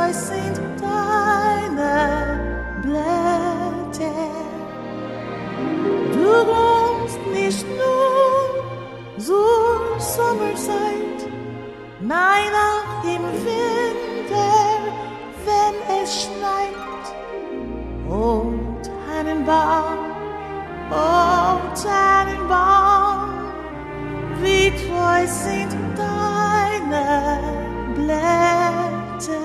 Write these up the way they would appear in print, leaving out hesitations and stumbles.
treu sind deine Blätter. Du wohnst nicht nur zur Sommerzeit, nein auch im Winter, wenn es schneit. O Tannenbaum, o Tannenbaum, wie treu sind deine Blätter.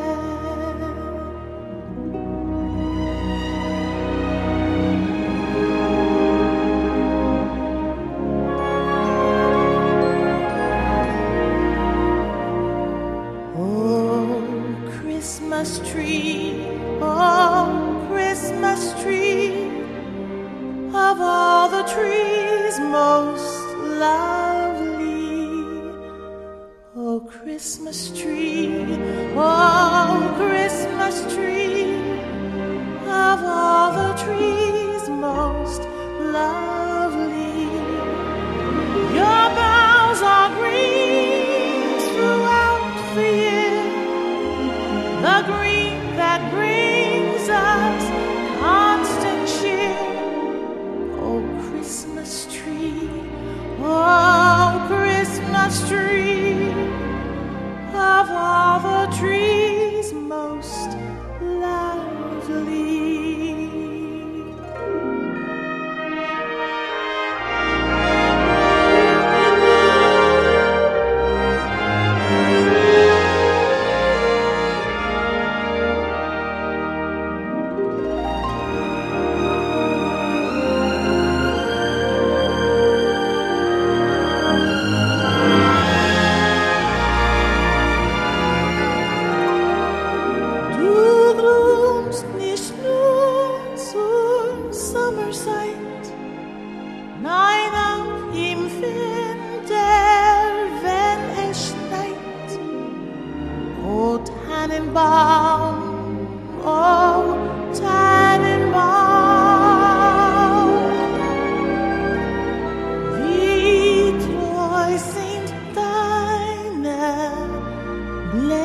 Christmas tree, of all the trees most lovely. Oh, Christmas tree, of all the trees most lovely. Your boughs are green throughout the year, the green that brings us constant cheer. Oh, Christmas tree, of all the trees most lovely. Nein, auch im Winter, wenn es schneit. O Tannenbaum, o Tannenbaum, wie treu sind deine Blätter.